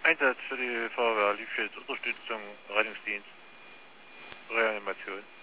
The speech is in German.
Einsatz für die Feuerwehr, Liebschild, Unterstützung, Rettungsdienst, Reanimation.